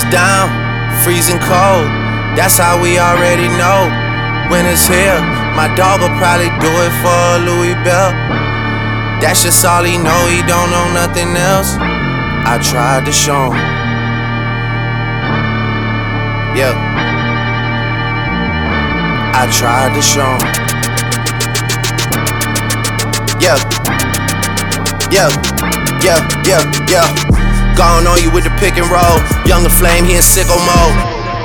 down, freezing cold. That's how we already know. When it's here, my dog will probably do it for a Louis Bell. That's just all he know, he don't know nothing else. I tried to show him. Yeah, I tried to show him. Yeah, yeah, yeah, yeah, yeah. Gone on you with the pick and roll. Younger Flame, he in sicko mode.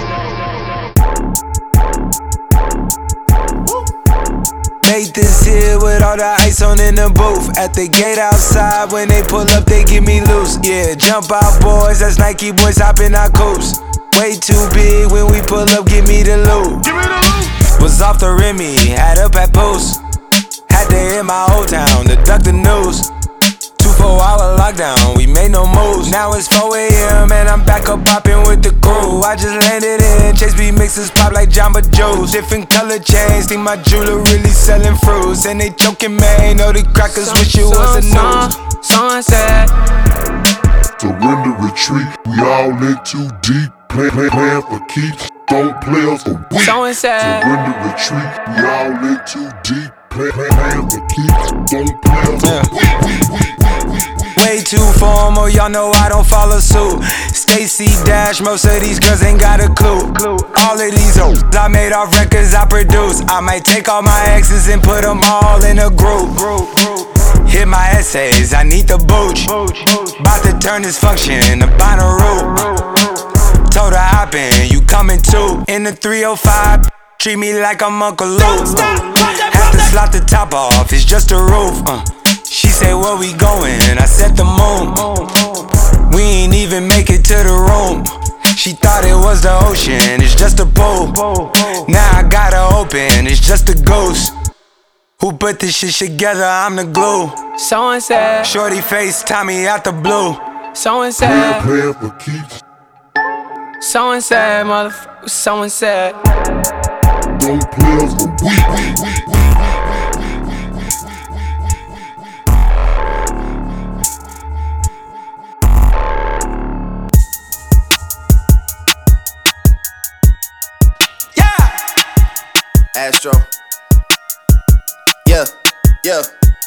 Made this here with all the ice on in the booth. At the gate outside, when they pull up, they get me loose. Yeah, jump out boys, that's Nike boys hopping our coops. Way too big when we pull up, give me the loot. Was off the Remy, had up at Post. Had to hit my old town to duck the news. 24-hour lockdown, we made no moves. Now it's 4 a.m. and I'm back up popping with the crew. I just landed in, Chase B mixes pop like Jamba Juice. Different color chains, think my jeweler really selling fruits. And they joking, man, know the crackers wish it was a news. Sunset. Surrender, retreat, we all in too deep. Plan for keeps, don't play us for weeks. Surrender, retreat, we all in too deep. Plan for keeps, don't play us for weeks. Way too formal, y'all know I don't follow suit. Stacy Dash, most of these girls ain't got a clue. All of these hoes I made off records I produce. I might take all my exes and put them all in a group. Hit my essays, I need the booch. About to turn this function to Bonnaroo. Told her hop in, you coming too. In the 305, treat me like I'm Uncle Luke. Have to slot the top off, it's just a roof. She said, where we going? I said the moon. We ain't even make it to the room. She thought it was the ocean, it's just a pool. Now I gotta open, it's just a ghost. Who put this shit together? I'm the glue. Someone said, Shorty face, Tommy out the blue. someone said, Plan for keeps, someone said, motherfucker, someone said. don't play us for weeks. Astro. Yeah, yeah.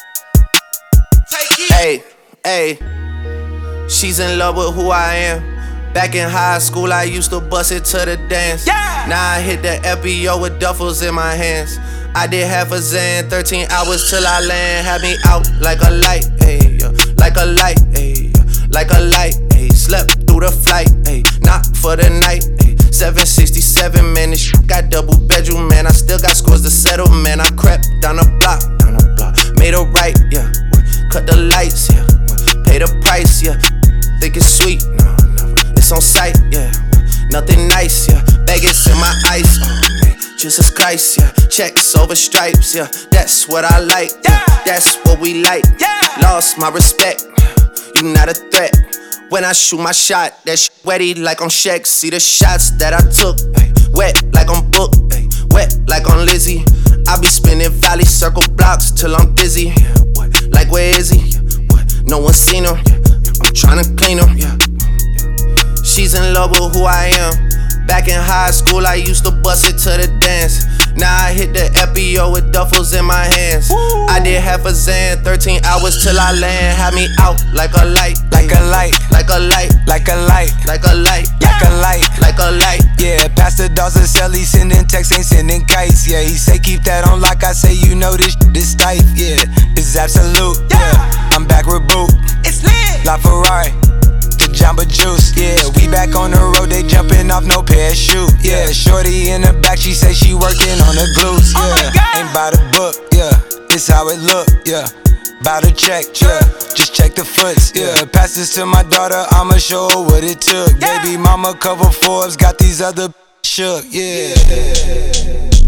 Hey, hey. She's in love with who I am. Back in high school, I used to bust it to the dance. Now I hit the FBO with duffels in my hands. I did half a Zan, 13 hours till I land. Had me out like a light, ayy, like a light, ayy, like a light, ayy. Slept through the flight, ayy, not for the night, ayy. 767, man, this shit got double bedroom, man. I still got scores to settle, man. I crept down the block, made a right, yeah. Cut the lights, yeah. Pay the price, yeah. Think it's sweet, no, never. It's on sight, yeah. Nothing nice, yeah. Vegas in my ice, oh man. Jesus Christ, yeah. Checks over stripes, yeah. That's what I like, yeah. That's what we like, yeah. Lost my respect, you not a threat. When I shoot my shot, that shit wetty like on Shaq. See the shots that I took, ay, wet like on Book, ay, wet like on Lizzie. I be spinning valley circle blocks till I'm dizzy. Yeah, what? Like where is he? Yeah, what? No one seen him. Yeah, I'm tryna clean him. Yeah, yeah. She's in love with who I am. Back in high school, I used to bust it to the dance. Now I hit the FBO with duffels in my hands. I did half a Zan, 13 hours till I land. Had me out like a light, Like a light, like a light, like a light, like a light, like a light, like a light. Yeah, Pastor Dawson sell, he sending texts, ain't sending kites. Yeah, he say keep that on lock, I say you know this tight. Yeah, this is absolute. Yeah, I'm back with Boot. It's lit. La Ferrari. Jamba Juice, yeah, we back on the road, they jumping off no parachute, yeah. Shorty in the back, she say she working on the glutes, yeah. Ain't by the book, yeah, this how it look, yeah. Bout to check, yeah, just check the foots, yeah. Pass this to my daughter, I'ma show her what it took. Baby mama cover Forbes, got these other shook, yeah.